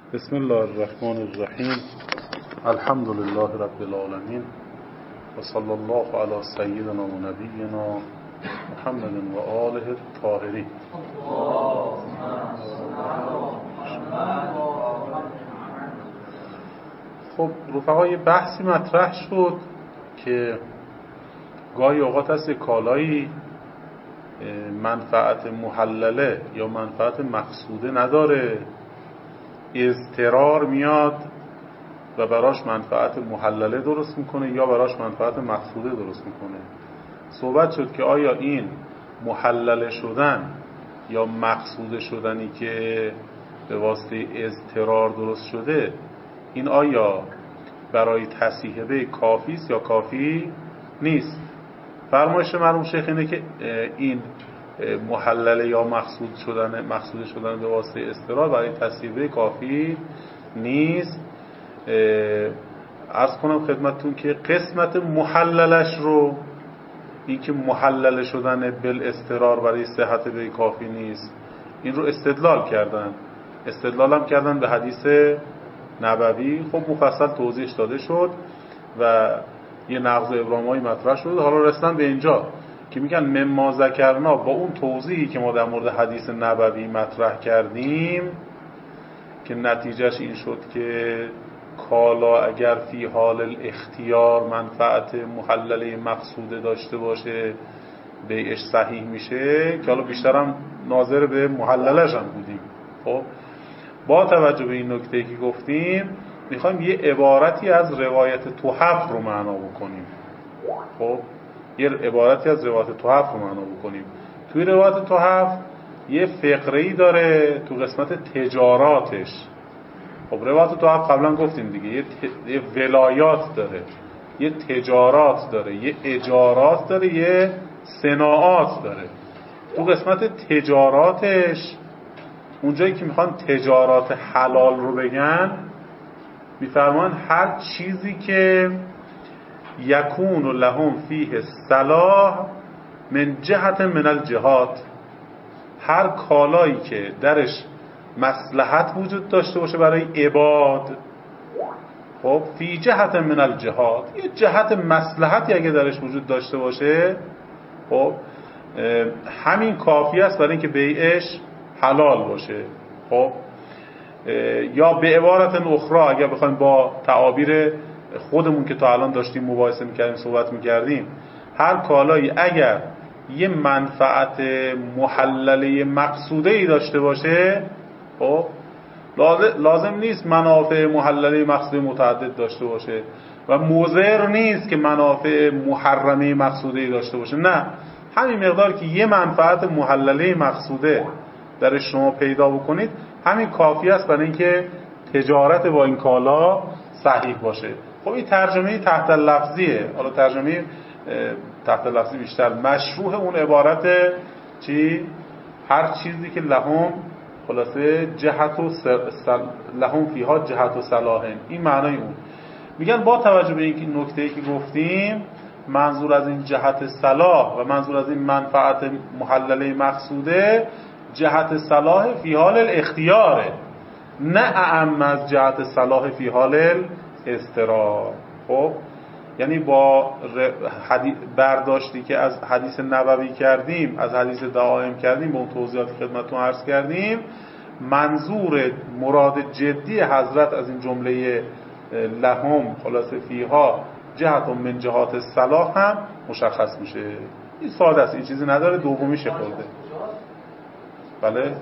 بسم الله الرحمن الرحیم. الحمد لله رب العالمین و صلی الله علی سیدنا و نبینا محمد و آله الطاهرین. خب رفقا، یه بحثی مطرح شد که گاهی اوقات هست کالایی منفعت محلله یا منفعت مقصوده نداره، اضطرار میاد و براش منفعت محلله درست میکنه یا براش منفعت مقصوده درست میکنه. صحبت شد که آیا این محلله شدن یا مقصوده شدنی که به واسطه اضطرار درست شده، این آیا برای تصحیح کافی است یا کافی نیست؟ فرمایش مرحوم شیخ اینه که این محلله یا مقصود شدن به واسطه اضطرار برای تصحیح کافی نیست. عرض کنم خدمتتون که قسمت محللش رو، این که محلله شدن بالاضطرار برای صحت به کافی نیست، این رو استدلال هم کردن به حدیث نبوی. خب مفصل توضیحش داده شد و یه نقض و ابرام‌های مطرح شد. حالا رسیدن به اینجا که میگن مما ذکرنا، با اون توضیحی که ما در مورد حدیث نبوی مطرح کردیم که نتیجهش این شد که کالا اگر فی حال الاختیار منفعت محلله مقصوده داشته باشه بیعش صحیح میشه، که حالا بیشترم ناظر به محللش هم بودیم. خب با توجه به این نکته که گفتیم میخوایم یه عبارتی از روایت تحف رو معنا بکنیم. خب یه عبارتی از روایت تحف رو معنا بکنیم. توی روایت تحف یه فقره‌ای داره تو قسمت تجاراتش. خب روایت تحف قبلا گفتیم دیگه، یه ولایات داره، یه تجارات داره، یه اجارات داره، یه صناعات داره. تو قسمت تجاراتش اونجایی که میخوان تجارات حلال رو بگن، میفرمان هر چیزی که یکون لهم فیه صلاح من جهت من الجهات، هر کالایی که درش مصلحت وجود داشته باشه برای عباد، خب فی جهت من الجهات، یه جهت مصلحتی اگه درش وجود داشته باشه، خب همین کافی است برای اینکه بیعش حلال باشه. خب یا به عبارت اخرى اگر بخوایم با تعابیر خودمون که تا الان داشتیم مباحثه میکردیم صحبت میکردیم، هر کالایی اگر یه منفعت محلله مقصوده ای داشته باشه، خب لازم نیست منافع محلله مقصوده متعدد داشته باشه و مضر نیست که منافع محرمه مقصوده ای داشته باشه. نه، همین مقدار که یه منفعت محلله مقصوده در شما پیدا بکنید همین کافی است برای اینکه تجارت با این کالا صحیح باشه. خب این ترجمه تحت لفظیه. حالا ترجمه تحت لفظی بیشتر مشروح اون عبارت چی؟ هر چیزی که لهم، خلاصه لهم فیها جهت و صلاح، این معنای اون. میگن با توجه به این نکته‌ای که گفتیم، منظور از این جهت صلاح و منظور از این منفعت محلله مقصوده جهت صلاح فی حال الاختیاره، نه اعم از جهت صلاح فی حال الاضطرار. خب یعنی با برداشتی که از حدیث نبوی کردیم، از حدیث دعائم کردیم، با اون توضیحاتی خدمتتون عرض کردیم، منظور مراد جدی حضرت از این جمله لهم خلاصه فیها جهت من جهات صلاح هم مشخص میشه. این ساده است، این چیزی نداره. دومیش خورده. بله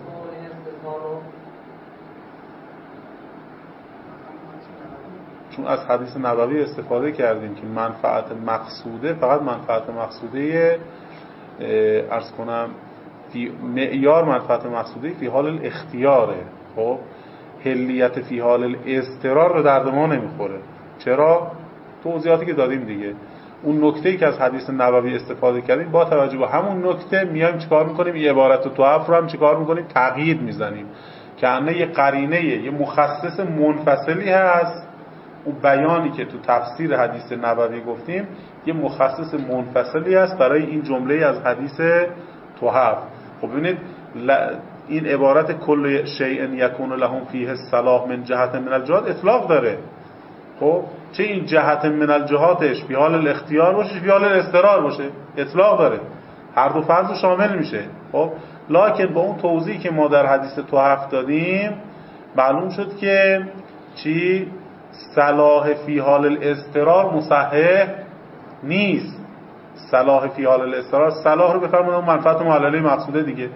چون از حدیث نبوی استفاده کردیم که منفعت مقصوده فقط منفعت مقصوده عرض کنم معیار منفعت مقصوده فی حال الاختیاره. خب حلیت فی حال الاضطرار رو درد ما نمیخوره. چرا؟ توضیحاتی که دادیم دیگه. اون نکته‌ای که از حدیث نبوی استفاده کردیم، با توجه به همون نکته میایم چیکار میکنیم؟ این عبارت تحف رو هم چیکار میکنیم؟ تقیید میزنیم که انه یه قرینه، یه مخصص منفصلی هست. اون بیانی که تو تفسیر حدیث نبوی گفتیم یه مخصص منفصلی است برای این جمله از حدیث تحف. خب ببینید این عبارت کل شیء یکون لهم فیه الصلاح من جهت من الجهات اطلاق داره. خب چه این جهت من الجهاتش فی حال الاختیار باشه فی حال الاضطرار باشه، اطلاق داره، هر دو فرض شامل میشه. خب لکن با اون توضیحی که ما در حدیث تحف دادیم معلوم شد که چی؟ صلاح فی حال الاضطرار مصحح نیست. صلاح فی حال الاضطرار، صلاح رو بفرمایید اون منفعت معلله مقصوده دیگه.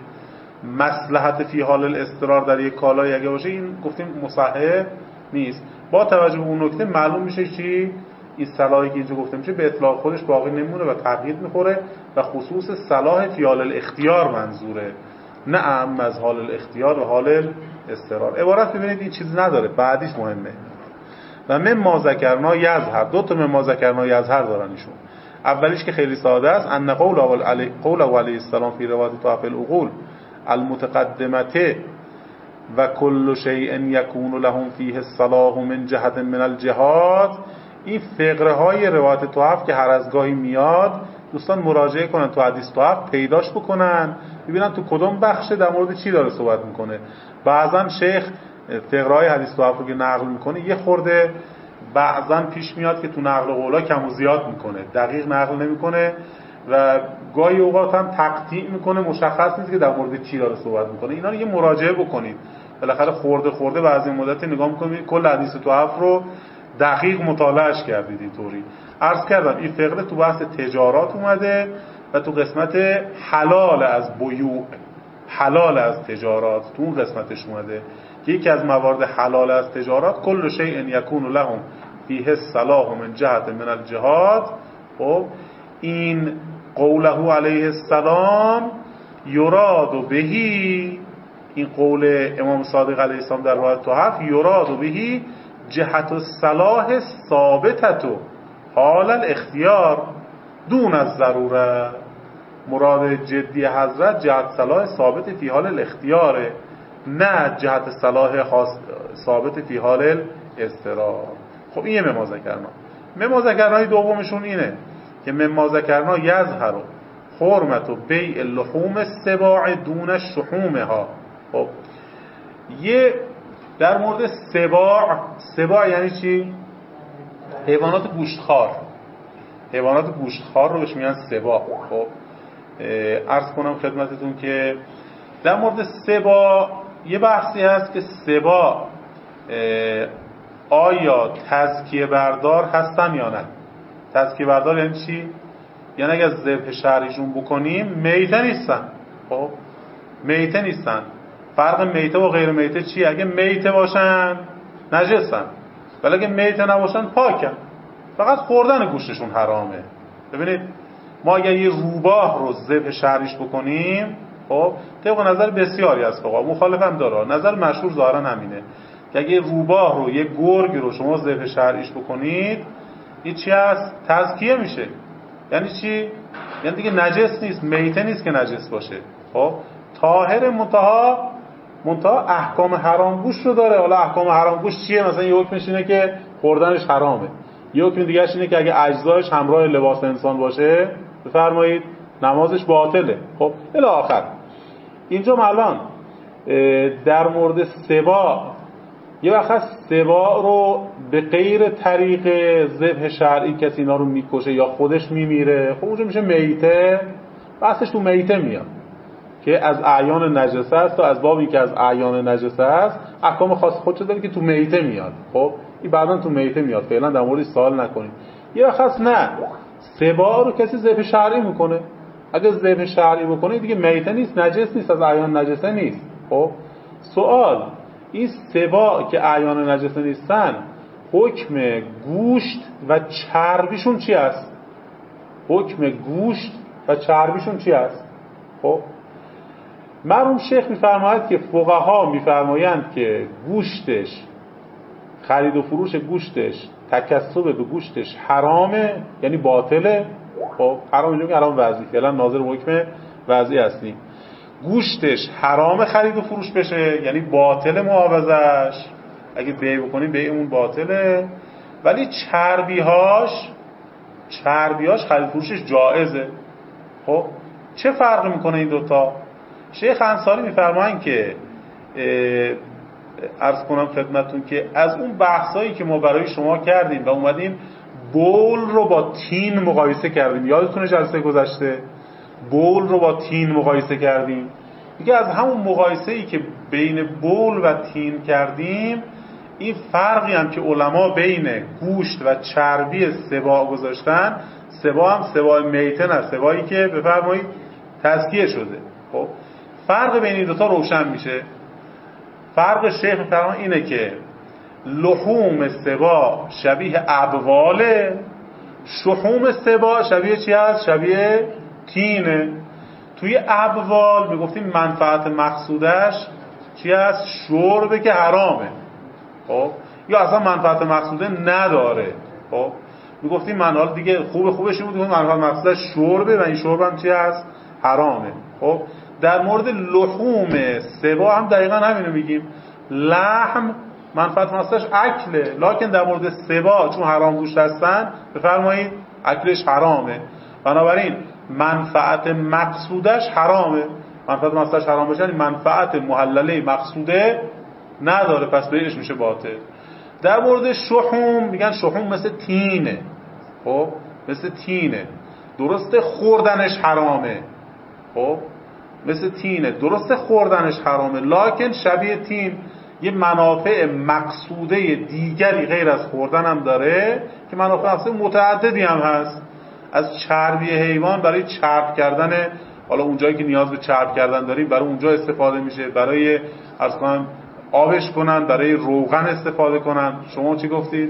مصلحت فی حال الاضطرار در یک کالای اگه باشه این گفتیم مصحح نیست. با توجه به اون نکته معلوم میشه چی؟ این صلاحی که اینجا گفته میشه به اطلاق خودش باقی نمیمونه و تغییر میخوره و خصوص صلاح فی حال الاختیار منظوره، نه اعم از حال الاختیار و حال الاضطرار. عبارت ببینید این چیز نداره، بعدیش مهمه. و مما ذکرنا یظهر، دو تا مما ذکرنا یظهر دارن ایشون. اولیش که خیلی ساده است، ان قول علیه السلام فی روایت طواف العقول المتقدمه و کل شیء یکون لهم فیه الصلاح من جهت من الجهات. این فقره های روایت طواف که هر از گاهی میاد دوستان مراجعه کنن تو حدیث طواف پیداش بکنن ببینن تو کدوم بخش در مورد چی داره صحبت میکنه. بعضا شیخ فقره های حدیث طواف رو که نقل میکنه یه خورده بعضا پیش میاد که تو نقل قولا کم و زیاد میکنه، دقیق نقل نمیکنه و گاهی اوقات هم تقطیع میکنه، مشخص نیست که در مورد چی داره صحبت میکنه. اینا رو یه مراجعه بکنید، بالاخره خورده بعضی مدت نگاه میکنید کل حدیث طواف رو دقیق مطالعهش کردید. اینطوری عرض کردم این فقره تو بحث تجارات اومده و تو قسمت حلال از بیوع، حلال از تجارات تو اون قسمتش اومده که یکی از موارد حلال از تجارات کل شیء یکون لهم فیه الصلاح من جهت من الجهات. خب این قوله علیه السلام یراد بهی، این قول امام صادق علیه السلام در روایت طواف یراد بهی جهت الصلاح ثابتتو حال الاختیار دون از ضروره. مراد جدی حضرت جهت صلاح ثابت فی حال الاختیاره، نه جهت صلاح ثابت فی حال الاضطرار. خب این مما ذکرنا. مما ذکرنای دومشون اینه که مما ذکرنا یظهر حرمت و بیع اللحوم السباع دون شحومها. خب یه در مورد سباع یعنی چی؟ حیوانات گوشتخوار. حیوانات گوشتخوار رو بهش میگن سباع. خب عرض کنم خدمتتون که در مورد سباع یه بحثی هست که سباع آیا تزکیه بردار هستن یا نه. تزکیه بردار یعنی چی؟ یعنی اگه ذبح شرعیشون بکنیم میته نیستن. خب میته نیستن. فرق میته و غیر میته چیه؟ اگه میته باشن نجسن، ولی اگه میته نباشن پاکن، فقط خوردن گوشتشون حرامه. ببینید ما اگه یه روباه رو ذبح شرعیش بکنیم، خب طبق نظر بسیاری از فقها، مخالف هم داره، نظر مشهور ظاهرا همینه که اگه روباه رو یه گرگ رو شما ذبح شرعیش بکنید این چی هست؟ تزکیه میشه. یعنی چی؟ یعنی دیگه نجس نیست، میته نیست که نجس باشه. خب طاهر منتها احکام حرام گوشت رو داره. حالا احکام حرام گوشت چیه؟ مثلا یه حکمش اینه که خوردنش حرامه، یه حکم دیگه‌اش اینه که اگه اجزایش همراه لباس انسان باشه بفرمایید نمازش باطله. خب الی آخر. اینجا الان در مورد سباع یه وقت سباع رو به غیر طریق ذبح شرعی کسی اینا رو میکشه یا خودش میمیره، خب اونجا میشه میته. بحثش تو میته میاد که از اعیان نجسه است و از بابی که از اعیان نجسه است احکام خاص خودش داره که تو میته میاد. خب این بعداً تو میته میاد، فعلا در موردش سوال نکنید. یه وقت نه، سباع رو کسی ذبح شرعی میکنه، اگه ذبح شرعی بکنه دیگه میته نیست، نجس نیست، از اعیان نجسه نیست. خب سوال، این سباع که اعیان نجسه نیستن حکم گوشت و چربیشون چی است؟ حکم گوشت و چربیشون چی است؟ خب مرحوم شیخ میفرماید که فقها میفرمایند که گوشتش، خرید و فروش گوشتش، تکسب به گوشتش حرامه، یعنی باطله. خب حرام اینجا که حرام وضعی، فعلا ناظر حکم وضعی هستیم. گوشتش حرام خرید و فروش بشه، یعنی باطل معاوضش، اگه بیع بکنیم بیع اون باطله. ولی چربیهاش خرید و فروشش جائزه. خب چه فرق میکنه این دوتا؟ شیخ انصاری میفرمایند که عرض کنم خدمتتون که از اون بحثایی که ما برای شما کردیم و اومدیم بول رو با تین مقایسه کردیم، یادتونه جلسه گذشته بول رو با تین مقایسه کردیم دیگه، از همون مقایسه‌ای که بین بول و تین کردیم، این فرقی هم که علما بین گوشت و چربی سباع گذاشتن، سباع هم سباع میتن است، سباعی که بفرمایید تزکیه شده. خب فرق بین این دوتا روشن میشه. فرق شیخ میفرماید اینه که لحوم سباع شبیه ابواله، شحوم سباع شبیه چی هست؟ شبیه تینه. توی ابوال میگفتیم منفعت مقصودش چی هست؟ شربه که حرامه. خب یا اصلا منفعت مقصوده نداره. خب میگفتیم منال دیگه خوبش این بود که منفعت مقصودش شربه و این شرب هم چی هست؟ حرامه. خب در مورد لحوم سباع هم دقیقا همینو میگیم، لحم منفعت مقصودش اکله، لکن در مورد سباع چون حرام گوشت هستن بفرمایید اکلش حرامه. بنابراین منفعت مقصودش حرامه، منفعت مقصودش حرام باشه یعنی منفعت محلله مقصوده نداره، پس بیعش میشه باطل. در مورد شحوم میگن شحوم مثل تینه. خب مثل تینه، درسته خوردنش حرامه. خب مثل تینه، درسته خوردنش حرامه، لکن شبیه تین یه منافع مقصوده دیگری غیر از خوردن هم داره که منافع مقصوده متعددی هم هست. از چربی حیوان برای چرب کردن، حالا اونجایی که نیاز به چرب کردن داریم برای اونجا استفاده میشه، برای عرض کنم آبش کنن، برای روغن استفاده کنن. شما چی گفتید؟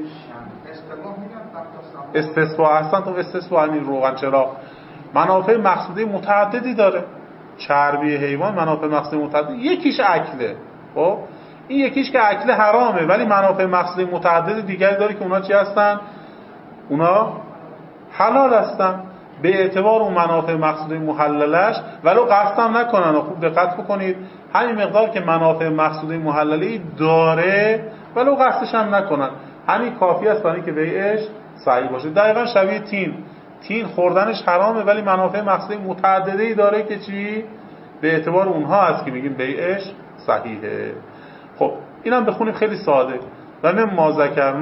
استصفا. اصلا تو استصفا همین روغن چراغ منافع مقصودی متعددی داره. چربی حیوان منافع مقصودی متعددی، یکیش اکله. خب این یکیش که اکله حرامه، ولی منافع مقصودی متعدد دیگری داره که اونا چی هستن؟ اونا حلال هستن به اعتبار اون منافع مقصودی محللش، ولو قصد هم نکنن. خوب دقت بکنید، همین مقدار که منافع مقصودی محللی داره ولو قصدش هم نکنن، همین کافی است برای اینکه بیعش صحیح باشه. دقیقاً شبیه تین خوردنش حرامه ولی منافع مقصودی متعددی داره که چی؟ به اعتبار اونها هست که میگیم بیعش صحیحه. خب اینم بخونیم خیلی ساده. و مما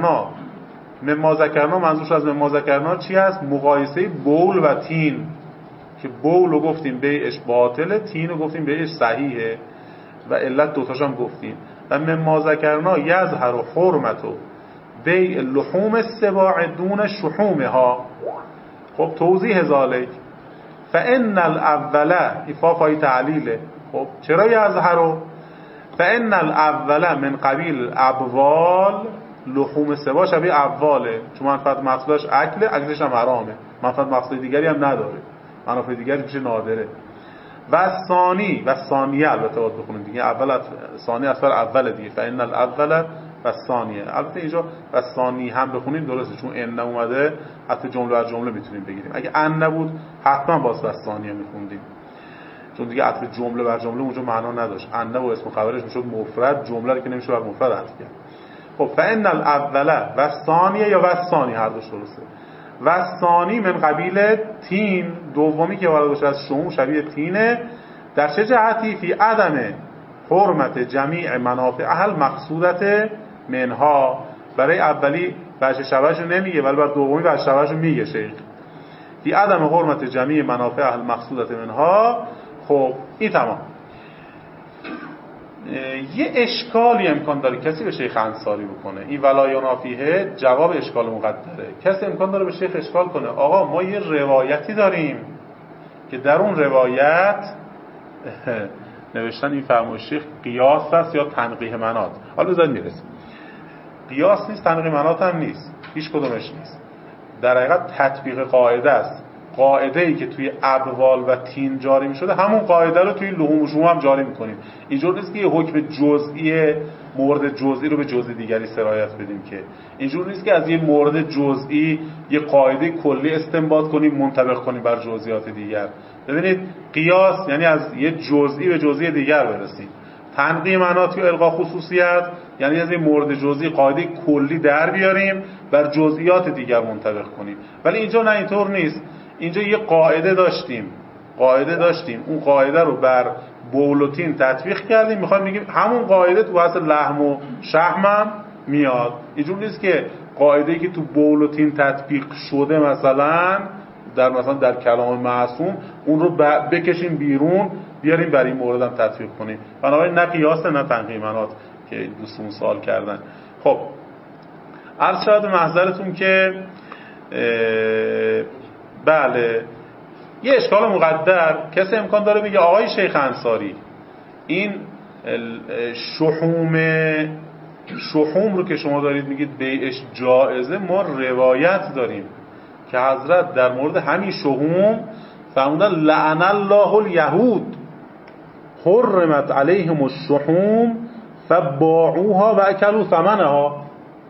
ذکرنا منظورش از مما ذکرنا چی هست؟ مقایسه بول و تین، که بول رو گفتیم بیعش باطله، تین رو گفتیم بیعش صحیحه و علت دوتاش هم گفتیم. و مما ذکرنا یظهر حرمت بیع لحوم السباع دون شحومها. خب توضیح ذالک فان الاول افافای تعلیله. خب چرا یظهر؟ فان الاول من قبیل ابوال، لحوم سباع شبیه ابواله چون منفعت مقصودش اکلش هم حرامه، منفعت مقصود دیگری هم نداره، منافع دیگری میشه نادره. و ثانیه البته باید بخونیم دیگه، اول ثانی اصلا اول دیگه، فان الاول و ثانیه. البته اینجا و ثانی هم بخونیم درسته چون ان اومده، حتی جمله بر جمله میتونیم بگیریم. اگه ان نبود حتما باز و ثانیه میخوندیم، چون دیگه عطف جمله بر جمله اونجا معنا نداشت. ان و اسم خبرش میشد مفرد، جمله رو که نمیشه بر مفرد عطف کرد. خب فان الاول و ثانیه یا و ثانی هر دوش درسته. و ثانی من قبیل تین، دومی که وارد بشه از شحوم شبیه تینه. در چه جهتی؟ فی عدم حرمت جمیع منافع اهل مقصودت منها. برای اولی وجه شبهش رو نمیگه ولی بر دومی وجه شبهش رو میگه شیخ. فی عدم حرمت جمیع منافع اهل مقصودت منها. خب این تمام. یه اشکالی امکان داره کسی به شیخ انصاری بکنه، این ولا ینافیه جواب اشکال مقدره. کسی امکان داره به شیخ اشکال کنه آقا ما یه روایتی داریم که در اون روایت نوشتن این فرمایش شیخ قیاس است یا تنقیح منات. حالا بذارید میرسیم. قیاس نیست، تنقیح منات هم نیست، هیچ کدومش نیست. در حقیقت تطبیق قاعده است. قاعده‌ای که توی ابوال و تین جاری می‌شده همون قاعده رو توی لحوم و شحوم هم جاری می‌کنیم. اینجور نیست که یه حکم جزئی مورد جزئی رو به جزئی دیگری سرایت بدیم، که اینجور نیست که از یه مورد جزئی یه قاعده کلی استنباط کنیم منطبق کنیم بر جزئیات دیگر. ببینید قیاس یعنی از یه جزئی به جزئی دیگر برسیم. تنقیح منات یا الغاء خصوصیت یعنی از این مورد جزئی قاعده کلی در بیاریم بر جزئیات دیگر منطبق کنیم. ولی اینجا نه، اینطور نیست. اینجا یه قاعده داشتیم، قاعده داشتیم، اون قاعده رو بر بول و تین تطبیق کردیم، میخوایم بگیم همون قاعده تو اصل لحم و شحمم میاد. اینجور نیست که قاعده‌ای که تو بول و تین تطبیق شده مثلا در کلام معصوم اون رو بکشیم بیرون بیاریم برای این مورد هم تطبیق کنیم. بنابراین نه قیاس نه تنقیمنات که دوستون سوال کردن. خب عرض شد محضرتون که بله یه اشکال مقدر کسی امکان داره بگه آقای شیخ انصاری این شحوم رو که شما دارید میگید بیعش جائزه، ما روایت داریم که حضرت در مورد همین شحوم فرمودن لعن الله الیهود حرمت علیهم الشحوم فباعوها و اکلوا ثمنها.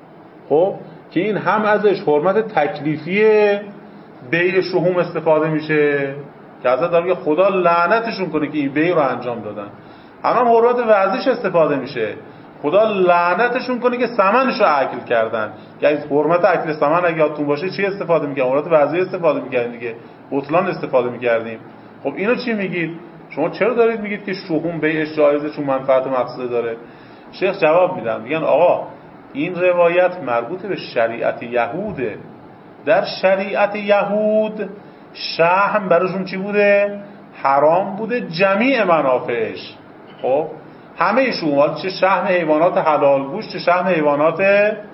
خب که این هم ازش حرمت تکلیفی بیع شحوم استفاده میشه که حضرت داره خدا لعنتشون کنه که این بیع رو انجام دادن، هم حرمت وضعیش استفاده میشه خدا لعنتشون کنه که ثمنش رو اکل کردن. یعنی حرمت اکل ثمن اگه یادتون باشه چی استفاده میکنیم؟ حرمت وضعی استفاده میکردیم دیگه، بطلان استفاده میکردیم. خب اینو چی میگید؟ شما چرا دارید میگید که شحوم بیعش جایزه چون منفعت مقصوده داره؟ شیخ جواب میدن، میگن آقا این روایت مربوط به شریعت یهوده. در شریعت یهود شحم براشون چی بوده؟ حرام بوده جمیع منافعش. خب همه شحوم، چه شحم حیوانات حلال گوش چه شحم حیوانات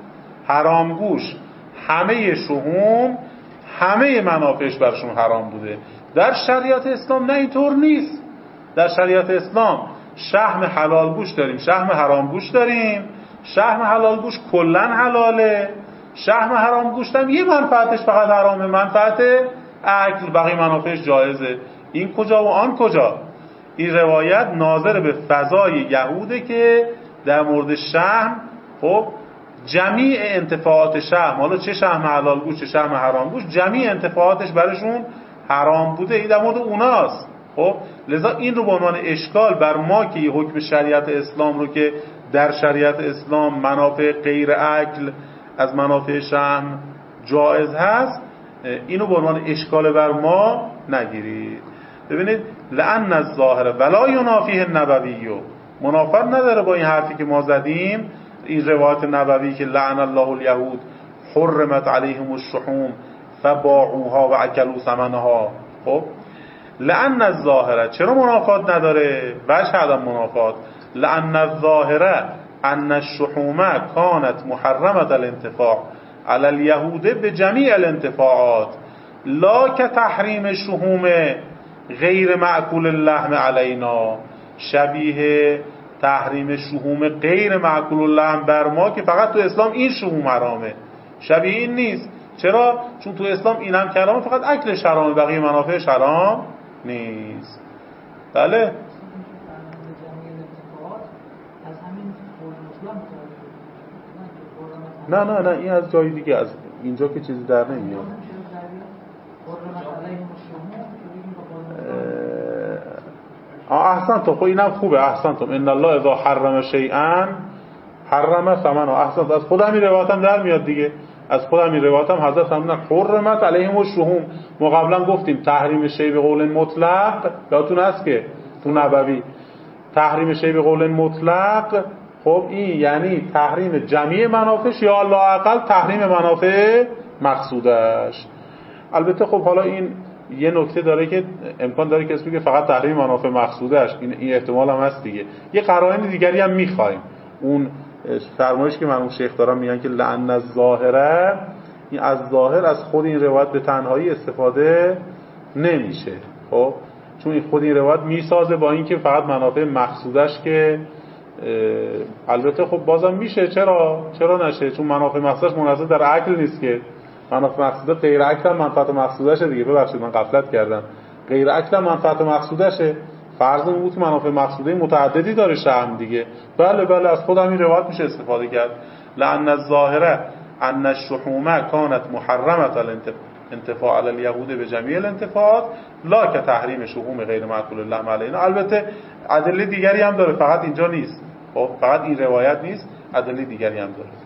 حرام گوش، همه شحوم همه منافعش براشون حرام بوده. در شریعت اسلام نه اینطور نیست. در شریعت اسلام شحم حلال گوش داریم، شحم حرام گوش داریم. شحم حلال گوش کلن حلاله، شحم حرام گوشت هم یه منفعتش فقط حرامه، منفعت اکل، بقیه منافعش جایزه. این کجا و آن کجا؟ این روایت ناظر به فضای یهوده که در مورد شحم خب جمیع انتفاعات شحم، حالا چه شحم حلال گوشت چه شحم حرام گوشت، جمیع انتفاعاتش برشون حرام بوده. این در مورد اوناست. خب لذا این رو به عنوان اشکال بر ما که یه حکم شریعت اسلام رو که در شریعت اسلام منافع غیر اکل از منافع شحم جائز هست، اینو به عنوان اشکال بر ما نگیرید. ببینید لأن الظاهر ولا ینافیه النبوی، منافات نداره با این حرفی که ما زدیم، این روایت نبوی که لعن الله الیهود حرمت علیهم الشحوم فباعوها و اکلوا ثمنها. خب لأن الظاهر چرا منافات نداره؟ وجه عدم منافات لأن الظاهر ان الشحوم كانت محرمة الانتفاع على اليهود بجميع الانتفاعات لا كتحریم الشحوم غیر معقول اللحم علینا، شبیه تحریم شحوم غیر معقول اللحم بر ما که فقط تو اسلام این شحوم حرامه، شبیه این نیست. چرا؟ چون تو اسلام اینم که حرامه، فقط اکلش حرامه، بقیه منافعش حرام نیست. بله نه این از جای دیگه، از اینجا که چیزی در نمیاد. احسنتم، خب اینم خوبه، احسنتم. ان الله اذا حرم شیئا حرم ثمنه. احسنتم، از خود همین روایت هم در میاد دیگه، از خود همین روایت هم حضرت فرمودن حرمت علیهم الشحوم. ما قبلا گفتیم تحریم شی به قول مطلق، یادتون هست که تو نبوی تحریم شی به قول مطلق، خب این یعنی تحریم جمیع منافعش یا لااقل تحریم منافع مقصودش. البته خب حالا این یه نکته داره که امکان داره کسی بگه فقط تحریم منافع مقصودش، این احتمال هم هست دیگه. یه قرائن دیگری هم میخوایم، اون فرمایش که مرحوم شیخ دارن میگن که لعن الظاهره، این از ظاهر از خود این روایت به تنهایی استفاده نمیشه. خب چون این خود این روایت میسازه با اینکه فقط منافع مقصودش که البته خب بازم میشه، چرا نشه؟ چون منافع مقصودش منحصر در عقل نیست که، منافع مقصوده غیر عقل هم منفعت مقصودشه دیگه. ببخشید من غفلت کردم، غیر عقل هم منفعت مقصودشه. فرض بود که منافع مقصوده متعددی داره شحم دیگه. بله از خود همین روایت میشه استفاده کرد. لأن الظاهره ان الشحوم كانت محرمة الانتفاع على اليهود بجميع الانتفاعات لا كتحریم شحوم غیر معقول اللحم علینا. البته ادله دیگری هم داره، فقط اینجا نیست. خب فقط این روایت نیست، ادله دیگری هم داره.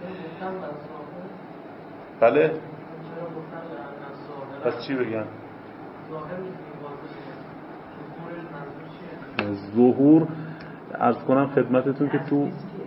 بله پس چی بگن؟ ظهور عرض کنم خدمتتون که تو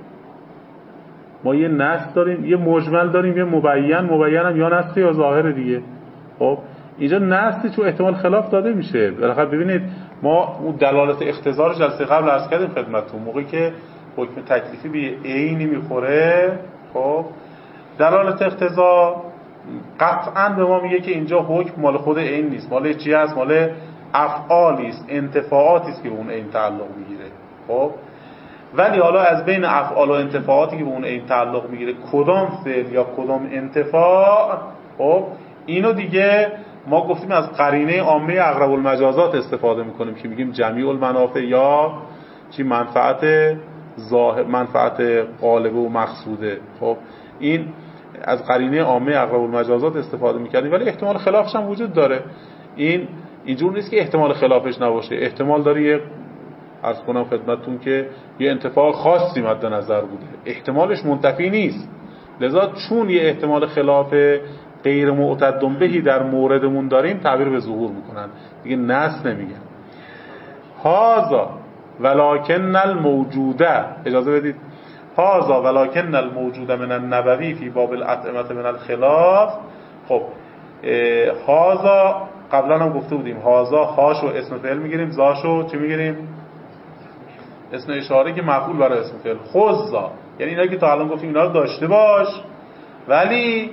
ما یه نص داریم، یه مجمل داریم، یه مبین هم یا نص یا ظاهر دیگه. خب اینجا نصی تو احتمال خلاف داده میشه. بالاخره ببینید ما اون دلالت اقتضا رو جلسه قبل عرض کردیم خدمتتون، موقعی که حکم تکلیفی به عینی میخوره، خب دلالت اقتضا قطعاً به ما میگه که اینجا حکم مال خود عین نیست، مال چی هست؟ مال افعالی است، انتفاعاتی است که به اون عین تعلق میگیره. خب ولی حالا از بین افعال و انتفاعاتی که به اون عین تعلق میگیره کدام فعل یا کدام انتفاع، خب اینو دیگه ما گفتیم از قرینه عامه اقرب المجازات استفاده میکنیم که میگیم جمیع المنافع یا چی منفعت ظاهر، منفعت غالبه و مقصوده. خب این از قرینه عامه اقرب المجازات استفاده میکردیم، ولی احتمال خلافش هم وجود داره. این اینجور نیست که احتمال خلافش نباشه، احتمال داره یه عرض کنم خدمتتون که یه انتفاع خاصی مد نظر بوده، احتمالش منتفی نیست. لذا چون یه احتمال خلاف غیر معتد بهی در موردمون داریم تعبیر به ظهور میکنن دیگه، نص نمیگن. هذا ولکن الموجوده، اجازه بدید، هذا ولکن الموجوده من النبوی فی باب الاطعمه من الخلاف. خب هذا قبلا هم گفته بودیم، هذا هاشو اسم فعل میگیریم، زاشو چی میگیریم؟ اسم اشاره که مفعول برای اسم فعل. خذا یعنی اینا که تا الان گفتیم اینا رو داشته باش، ولی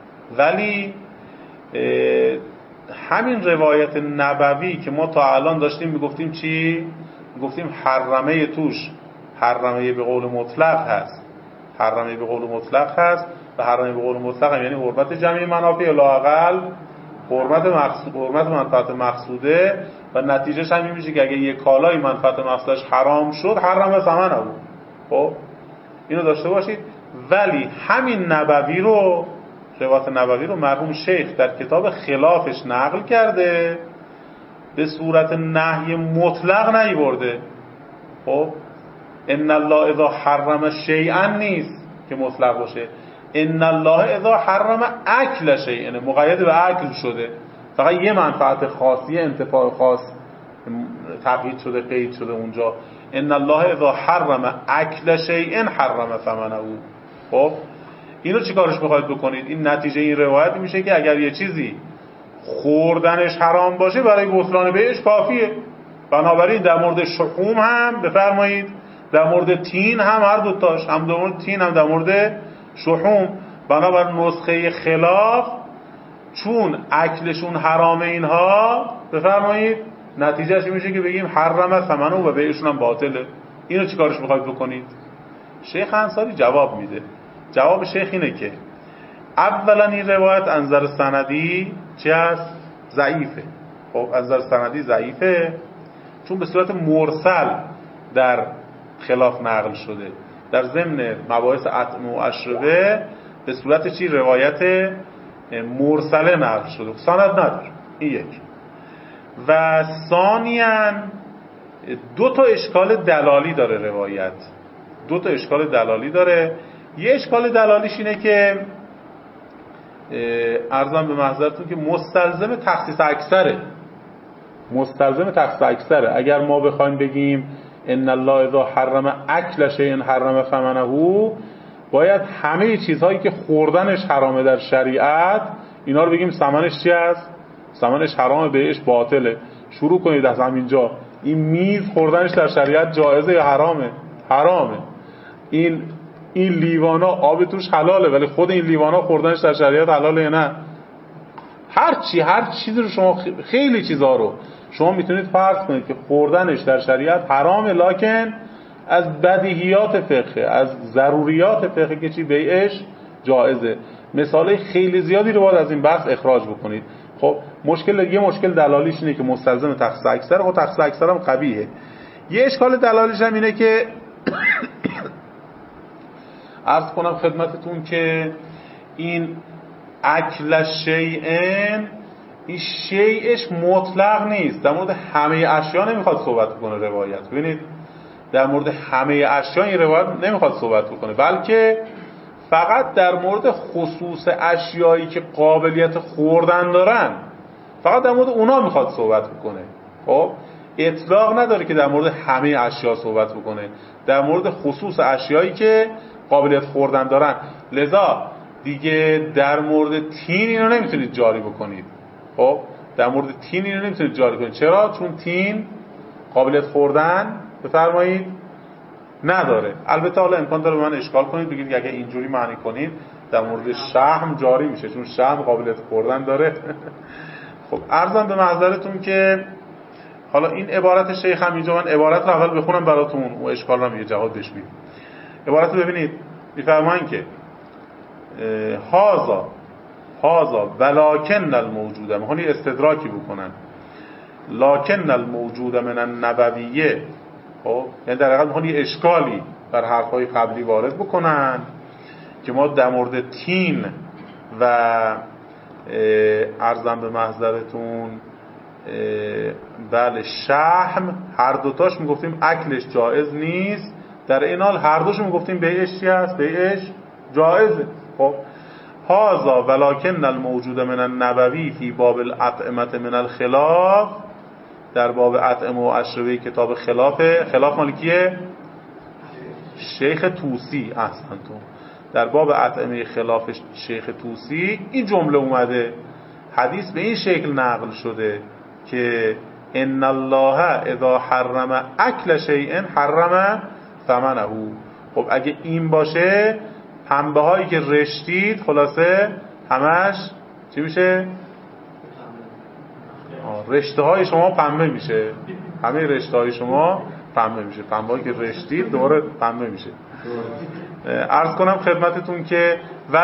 همین روایت نبوی که ما تا الان داشتیم میگفتیم چی؟ میگفتیم حرمه توش حرمه به قول مطلق هست، حرمه به قول مطلق هست و حرمه به قول مطلق هم یعنی حرمت جمعی منافع لااقل حرمت منفعت مقصوده، و نتیجهش همین میشه که اگه یه کالای منفعت مقصودش حرام شد حرم ثمنه بود. خب اینو داشته باشید. ولی همین نبوی رو، روایت نبوی رو مرحوم شیخ در کتاب خلافش نقل کرده، به صورت نهی مطلق نیورده. خب ان الله اذا حرم شیئا نیست که مطلق باشه، ان الله اذا حرم اکل شیئا مقید به اکل شده، فقط یه منفعت خاصی، یه انتفاع خاص تقیید شده، قید شده اونجا. ان الله اذا حرم اکل شیئا حرم ثمنه. خب اینو چیکارش میخواید بکنید؟ این نتیجه این روایت میشه که اگر یه چیزی خوردنش حرام باشه برای بطلان بیعش کافیه. بنابراین در مورد شحوم هم بفرمایید، در مورد تین هم، هر دوتاش، هم در مورد تین هم در مورد شحوم. بنابراین نسخه خلاف چون اکلشون حرامه اینها، بفرمایید نتیجهش میشه که بگیم حرم ثمنه و بیعشون هم باطله. اینو چیکارش میخواید بکنید؟ شیخ انصاری جواب میده. جواب شیخ اینه که اولا این روایت انظر سندی چی هست؟ ضعیفه. خب انظر سندی ضعیفه چون به صورت مرسل در خلاف نقل شده. در ضمن مباحث اطعمه و اشربه به صورت چی؟ روایت مرسله نقل شده، سند نداره. این یک. و ثانیاً دو تا اشکال دلالی داره روایت، دو تا اشکال دلالی داره. یه اشکال دلالیش اینه که عرضم به محضرتون که مستلزم تخصیص اکثره، مستلزم تخصیص اکثره. اگر ما بخوایم بگیم ان الله اذا حرم اکل شیء حرم ثمنه، باید همه چیزهایی که خوردنش حرامه در شریعت اینا رو بگیم ثمنش چی است؟ ثمنش حرامه، بیعش باطله. شروع کنید از همینجا. این میز خوردنش در شریعت جایزه یا حرامه؟ حرامه. این لیوانا آب توش حلاله، ولی خود این لیوانا خوردنش در شریعت حلاله یا نه؟ هر چیزی رو شما، خیلی چیزا رو شما میتونید فرض کنید که خوردنش در شریعت حرامه، لکن از بدیهیات فقه، از ضروریات فقه که چی بیعش جایزه. مثال خیلی زیادی رو باید از این بحث اخراج بکنید. خب یه مشکل دلالیش اینه که مستلزم تخصیص اکثر، خب تخصیص اکثر هم قبیحه. یه اشکال دلالیش هم اینه که عرض کنم خدمتتون که این اکل شیئن، این شیئش مطلق نیست، در مورد همه اشیا نمیخواد صحبت بکنه روایت. ببینید در مورد همه اشیا این روایت نمیخواد صحبت بکنه، بلکه فقط در مورد خصوص اشیایی که قابلیت خوردن دارن، فقط در مورد اونا میخواد صحبت بکنه. خب اطلاق نداره که در مورد همه اشیا صحبت بکنه، در مورد خصوص اشیایی که قابلیت خوردن دارن. لذا دیگه در مورد تین اینو نمیتونید جاری بکنید. خب در مورد تین اینو نمیتونید جاری کنید. چرا؟ چون تین قابلیت خوردن بفرمایید نداره. البته حالا امکان داره من اشکال کنید بگید اگه اینجوری معنی کنید در مورد شحم جاری میشه چون شحم قابلیت خوردن داره. خب عرضم به محضرتون که حالا این عبارت شیخ هم اینجا، من عبارت رو اول بخونم براتون و اشکال رو یه جهات بهش میدم. عبارت رو ببینید، میفرمایند که هازا ولکن الموجود، میخوان استدراکی بکنن، لکن الموجود من النبویه. خب یعنی در حقیقت میخوان یه اشکالی بر حرفهای قبلی وارد بکنن که ما در مورد تین و عرضم به محضرتون بله شحم هر دوتاش میگفتیم اکلش جایز نیست، در این حال هر دوش میگفتیم بیعش چی هست؟ بیعش جایزه. خب هازا ولکن الموجود من النبوی فی باب الاطعمه من الخلاف، در باب اطعمه و اشربه کتاب خلاف مالکیه شیخ توسی احسنتون، در باب اطعمه خلاف شیخ توسی این جمله اومده، حدیث به این شکل نقل شده که ان الله اذا حرم اکل شیء حرم ثمنه. خب اگه این باشه پنبه هایی که رشتید خلاصه همش چی میشه؟ رشته های شما پنبه میشه، همه رشته های شما پنبه میشه، پنبه هایی که رشتید دوباره پنبه میشه. عرض کنم خدمتتون که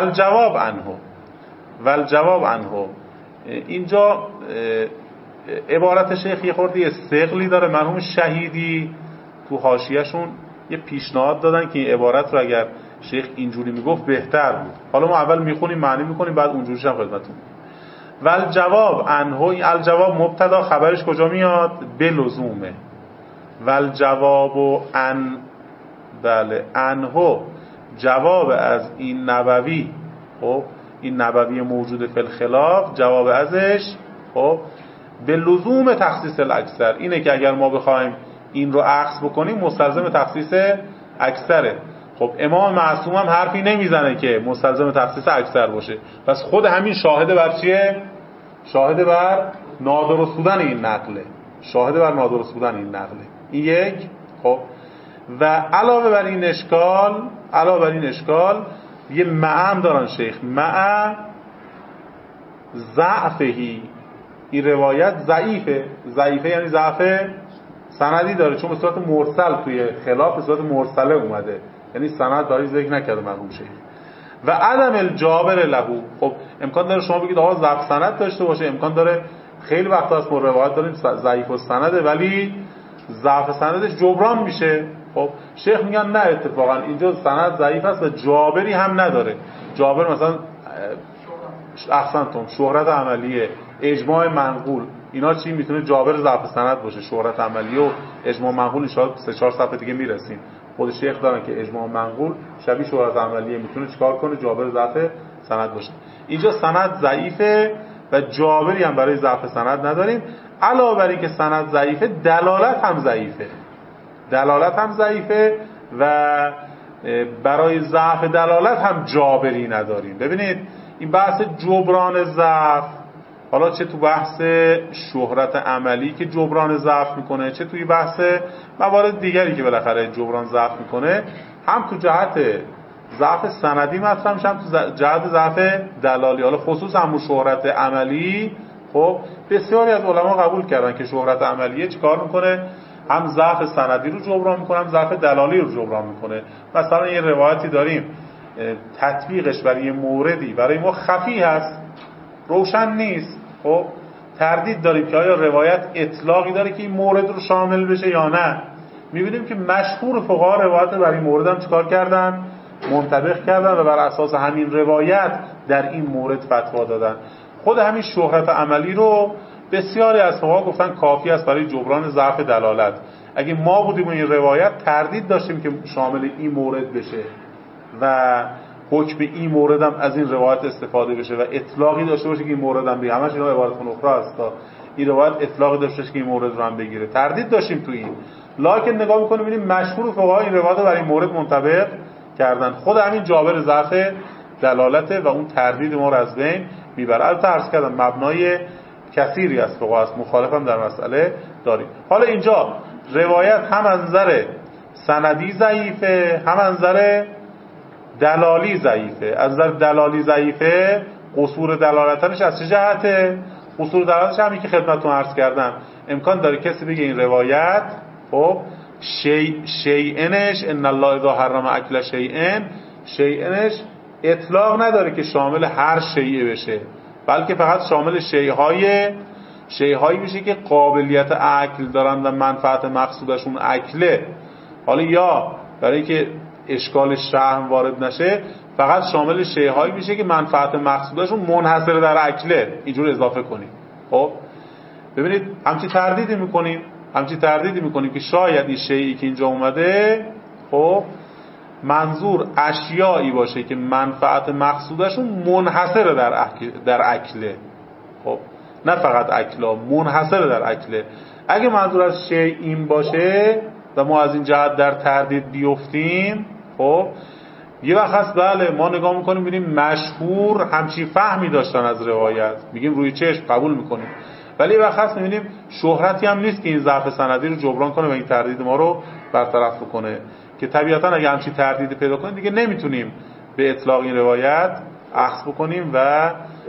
والجواب عنه اینجا عبارت شیخ یه خورده استقلی داره. مرحوم شهیدی تو حاشیه‌شون یه پیشنهاد دادن که این عبارت رو اگر شیخ اینجوری میگفت بهتر بود. حالا ما اول میخونیم معنی میکنیم بعد اونجوریش هم خدمتتون. والجواب عنه، این الجواب مبتدا خبرش کجا میاد؟ به لزومه. والجواب عن بله عنه جواب از این نبوی، خب این نبوی موجود فی الخلاف جواب ازش خب به لزوم تخصیص الاکثر اینه که اگر ما بخوایم این رو اخذ بکنیم مستلزم تخصیص اکثره. خب امام معصوم هم حرفی نمیزنه که مستلزم تخصیص اکثر باشه، پس خود همین شاهد بر چیه؟ شاهد بر نادرست بودن این نقله، شاهد بر نادرست بودن این نقله. این یک. خب و علاوه بر این اشکال یه معم دارن شیخ، مع ضعفهی، این روایت ضعیفه یعنی ضعف سندی داره، چون به صورت مرسل توی خلاف به صورت مرسله اومده، یعنی سند داری ذکر نکرده مرحوم شیخ. و عدم الجابر له، خب امکان داره شما بگید آقا ضعف سند داشته باشه، امکان داره خیلی وقتا از روایت داریم ضعیف السنده ولی ضعف سندش جبران میشه. خب شیخ میگن نه، اتفاقا اینجا سند ضعیف است و جابری هم نداره. جابر مثلا احسنتم شهرت عملیه، اجماع منقول، اینا چی میتونه جابر ضعف سند باشه؟ شهرت عملیه و اجماع منقول ان شاء الله 3-4 صفحه دیگه میرسیم. خود شیخ دارن که اجماع منقول شبیه شهرت عملیه میتونه چیکار کنه؟ جابر ضعف سند باشه. اینجا سند ضعیفه و جابری هم برای ضعف سند نداریم. علاوه بر اینکه سند ضعیفه دلالت هم ضعیفه و برای ضعف دلالت هم جابری نداریم. ببینید این بحث جبران ضعف، حالا چه تو بحث شهرت عملی که جبران ضعف میکنه، چه توی بحث موارد دیگری که بالاخره جبران ضعف میکنه، هم تو جهت ضعف سندی مطرح میشه، هم تو جهت ضعف دلالی. حالا خصوصا همون شهرت عملی، خب بسیاری از علما قبول کردن که شهرت عملیه چیکار میکنه؟ هم ضعف سندی رو جبران میکنه، هم ضعف دلالی رو جبران میکنه. مثلا یه روایتی داریم تطبیقش برای یه موردی برای ما خفی هست، روشن نیست، خب تردید داریم که آیا روایت اطلاقی داره که این مورد رو شامل بشه یا نه. میبینیم که مشهور فقها روایت برای این مورد هم چیکار کردن؟ منطبق کردن و بر اساس همین روایت در این مورد فتوا دادن. خود همین شهرت عملی رو بسیاری از فقها گفتن کافی است برای جبران ضعف دلالت. اگه ما بودیم این روایت تردید داشتیم که شامل این مورد بشه و حکم این موردم از این روایت استفاده بشه و اطلاقی داشته باشه که این موردم به همش اینا عبارت اخرى است تا این روایت اطلاق داشته که این مورد رو هم بگیره. تردید داشتیم تو این، لکن نگاه میکنیم ببینیم مشهور فقها این روایت رو برای این مورد منطبق کردن. خود همین جابر ضعف دلالته و اون تردید ما رو از بین میبره. البته عرض کردم مبنای کثیری از فقها است، مخالفم در مسئله داریم. حالا اینجا روایت هم از نظر سندی ضعیفه، هم از نظر دلالی ضعیفه. از نظر دلالی ضعیفه، قصور دلالتش از چه جهته؟ قصور دلالتش همین که خدمتتون عرض کردم، امکان داره کسی بگه این روایت خب شیئنش ان الله اذا حرم اکل شیئنش اطلاق نداره که شامل هر شیء بشه، بلکه فقط شامل شیءهایی میشه که قابلیت اکل دارن و منفعت مقصودشون اکله. حالا یا برای که اشکال شحم وارد نشه فقط شامل شیءهایی میشه که منفعت مقصودشون منحصر در اکله، اینجور اضافه کنیم. خب ببینید همچی تردیدی میکنیم که شاید این شیئی که اینجا اومده خب منظور اشیایی باشه که منفعت مقصودشون منحصر در اکله. خب نه فقط اکلا، منحصر در اکله. اگه منظور از شیء این باشه و ما از این جهت در تردید بیفتیم، خب یه وقت هست بله ما نگاه میکنیم ببینیم مشهور همچی فهمی داشتن از روایت، میگیم روی چشم قبول میکنیم، ولی یه وقت هست میبینیم شهرتی هم نیست که این ضعف سندی رو جبران کنه و این تردید ما رو برطرف بکنه، که طبیعتا اگه همچی تردید پیدا کنیم دیگه نمیتونیم به اطلاق این روایت اخذ بکنیم و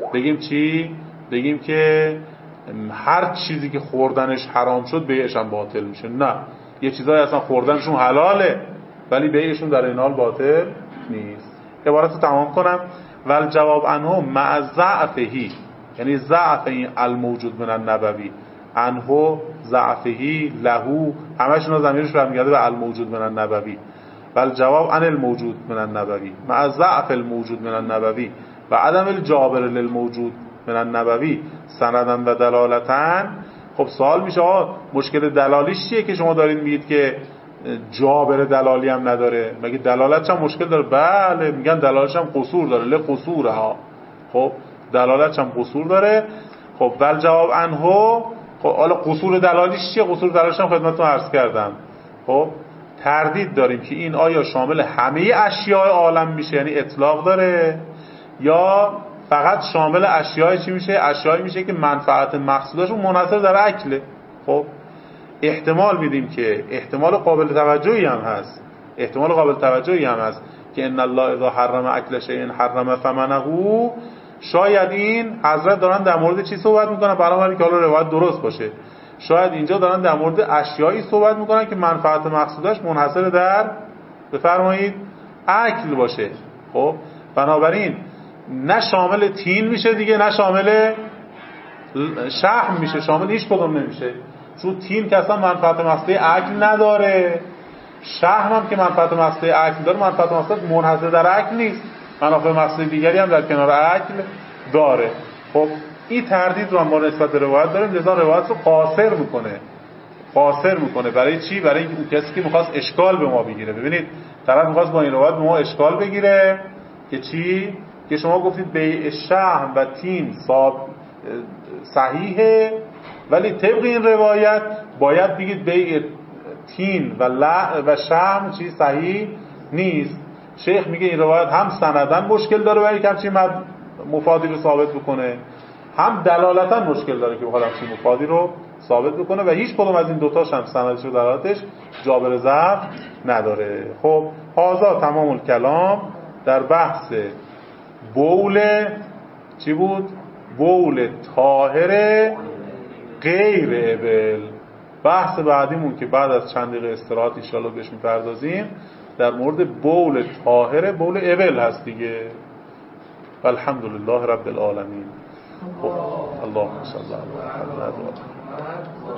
بگیم که هر چیزی که خوردنش حرام شد بیعش هم باطل میشه. نه، یه چیزایی اصلا خوردنشون حلاله ولی بیعشون در این حال باطل نیست. عبارت رو تمام کنم. ول جواب عنه مع ضعفهی، یعنی ضعف این الموجود من النبوی، عنه ضعفهی لهو، همشون رو ضمیرش برمیگرده به الموجود من النبوی. ول جواب عن الموجود من النبوی مع ضعف الموجود من النبوی و عدم الجابر للموجود من النبوی سندن و دلالتن. خب سوال میشه مشکل دلالیش چیه که شما دارین میگید که جابر دلالی هم نداره؟ مگه دلالتش هم مشکل داره؟ بله میگن دلالتش هم قصور داره، لقصوره ها. خب دلالتش هم قصور داره. خب ول جواب عنه، خب حالا قصور دلالیش چیه؟ قصور دلالیش هم خدمتتون عرض کردم. خب تردید داریم که این آیا شامل همه اشیاء عالم میشه، یعنی اطلاق داره، یا فقط شامل اشیاء چی میشه؟ اشیاء میشه که منفعت مقصودشون منحصر در اکله. خب احتمال میدیم که احتمال قابل توجهی هم هست که ان الله اذا حرم اکل شیء حرم ثمنه. شاید این حضرت دارن در مورد چی صحبت میکنن؟ برای که حالا روایت درست باشه، شاید اینجا دارن در مورد اشیایی صحبت میکنن که منفعت مقصودش منحصر در بفرمایید اکل باشه. خب بنابراین نه شامل تین میشه دیگه، نه شامل شحم میشه، شامل هیچ کدوم نمیشه، چون تین که اصلا منفعت مقصودی اکل نداره، شحم هم که منفعت مقصودی اکل داره، منفعت مقصودش منحصر در اکل نیست، منافع مقصودی دیگری هم در کنار اکل داره. خب این تردید رو هم با نسبت به روایت داریم، لذا روایت رو قاصر میکنه. برای چی؟ برای اینکه اون کسی که میخواست اشکال به ما بگیره. ببینید طرف میخواست با این روایت به ما اشکال بگیره که چی؟ که شما گفتید بیع شحم و تین صحیحه، ولی طبق این روایت باید بگید بیع تین و شحم چی صحیح نیست. شیخ میگه این روایت هم سندن مشکل داره برای که همچین مفادی رو ثابت بکنه، هم دلالتا مشکل داره که بخواد همچین مفادی رو ثابت بکنه و هیچ کدوم از این دوتاش هم سندش و دلالتش جابر ضعف نداره. خب هذا تمام الکلام در بحث بول چی بود؟ بول طاهر غیر ابل. بحث بعدیمون که بعد از چند دقیقه استراحت ان شاءالله بهش میپردازیم در مورد بول طاهر بول ابل هست دیگه. الحمدلله رب العالمین. خب اللهم صل علی محمد.